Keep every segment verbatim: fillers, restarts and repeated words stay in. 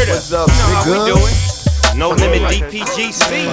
murder. What's up, you know how we nigga? do it. No limit D P G C.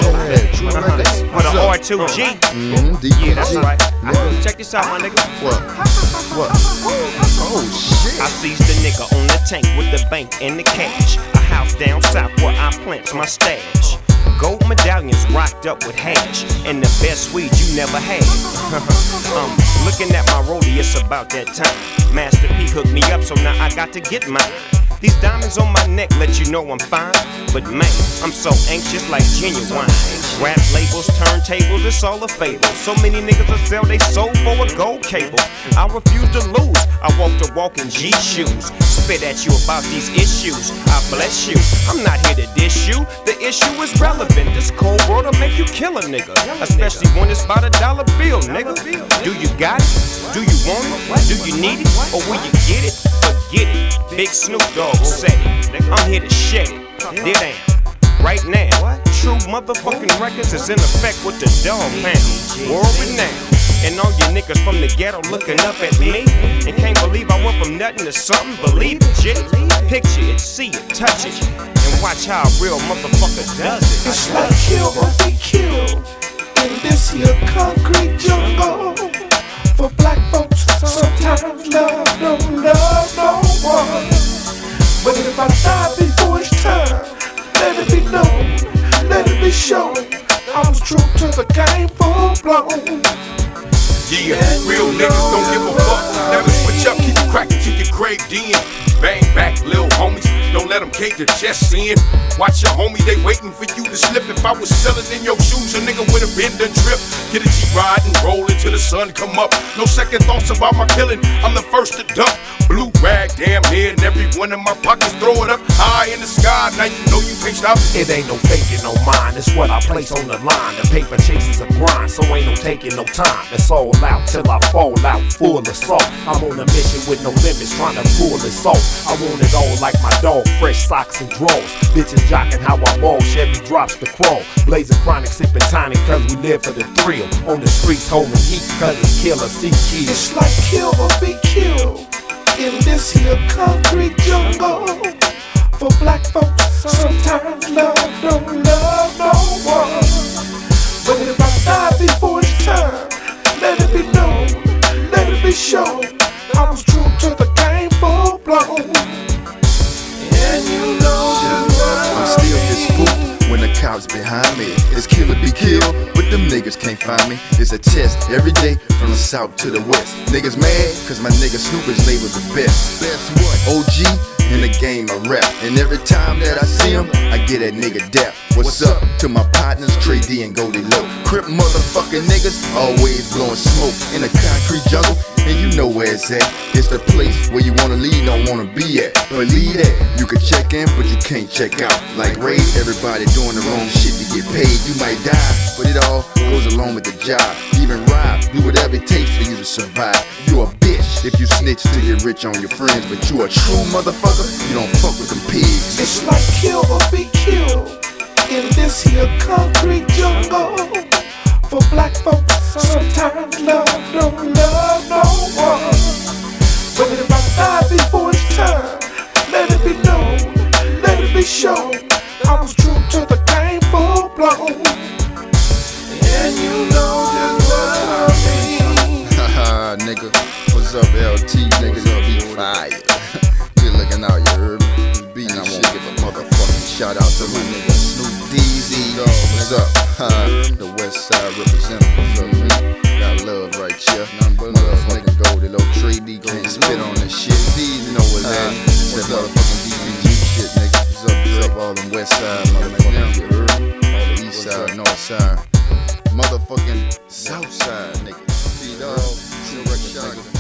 For the R two G. Mm-hmm, D P G. Yeah, that's right. Nigga. Check this out, my nigga. What? What? Oh, shit. I seized the nigga on the tank with the bank and the cash. A house down south where I plant my stash. Gold medallions rocked up with hash. And the best weed you never had. um, looking at my rollie, it's about that time. Master P hooked me up, so now I got to get mine. These diamonds on my neck let you know I'm fine. But man, I'm so anxious like genuine. Rap labels, turntables, it's all a fable. So many niggas will sell they soul for a gold cable. I refuse to lose, I walk the walk in G shoes. Spit at you about these issues, I bless you. I'm not here to diss you, the issue is relevant. This cold world'll make you kill a nigga. Especially when it's about a dollar bill, nigga. Do you got it? Do you want it? Do you need it? Or will you get it? Forget it. Big Snoop Dogg said it. I'm here to shed it. Dead am. Right now. True motherfucking records is in effect with the dog pound. World renowned. And all you niggas from the ghetto looking up at me and can't believe I went from nothing to something. Believe it, shit. Picture it, see it, touch it, and watch how a real motherfucker does it. It's like kill or be killed in this here concrete jungle. For black folks, sometimes love don't love no one. But if I die before it's time, let it be known, let it be shown, I was true to the game full blown. Yeah, real niggas don't give a fuck. Never switch up, keep it crackin' till your grave in. Bang back, lil' homies, don't let them cave your chest in. Watch your homie, they waiting for you to slip. If I was selling in your shoes, a nigga would've been done trip. Get a G-ride and roll until the sun come up. No second thoughts about my killing, I'm the first to dump. Blue rag, damn near in every one of my pockets. Throw it up high in the sky, now you know you can't stop. It ain't no faking no mine, it's what I place on the line. The paper chases a grind, so ain't no taking no time. It's all out till I fall out, full of salt. I'm on a mission with no limits, trying to pull this off. I want it all like my dog, fresh socks and drawers. Bitches jocking how I ball, Chevy drops the crawl. Blazing chronic, sipping tonic, cause we live for the thrill. On the streets holding heat, cause it's killer, see kids. It's like kill or be killed in this here concrete jungle. For black folks, sometimes love don't love no one. But if I die before it's time, let it be known, let it be shown, I was true to the game full blown. And you know just what I'm still get spooked when the cops behind me. It's kill or be killed, but them niggas can't find me. It's a test every day from the south to the west. Niggas mad cause my nigga Snoop is labeled the best. Best what? O G in the game of rap. And every time that I see him, I get that nigga dap. What's up to my partners, Trey D and Goldie Low. Crip motherfucking niggas, always blowing smoke in the concrete jungle. And you know where it's at. It's the place where you wanna leave, don't wanna be at. Believe that, you can check in, but you can't check out. Like Ray, everybody doing the wrong shit to get paid. You might die, but it all goes along with the job. Even rob, do whatever it takes for you to survive. You a bitch if you snitch to get rich on your friends, but you a true motherfucker, you don't fuck with them pigs. it's like kill or be killed in this here concrete jungle. For black folks, sometimes love don't love no one. But if I die before it's time, let it be known, let it be shown, I was true to the game full blown. And you know just what I mean. Haha, nigga, what's up, L T? Niggas gonna be fire. Good looking out, you heard me? Beat and I wanna give a motherfucking shout out to my nigga Snoop D Z. What's up? The West Side representative. What's up, man? Got love right here. Nothing but motherfucking Goldie Low. Trey D can't spit on this shit. D, you know what's that? That motherfucking D B G shit, nigga. What's up, What's up, all them West Side motherfuckers, you heard me? All the East Side, North Side, motherfucking South Side, nigga. T-Dog, true record, nigga.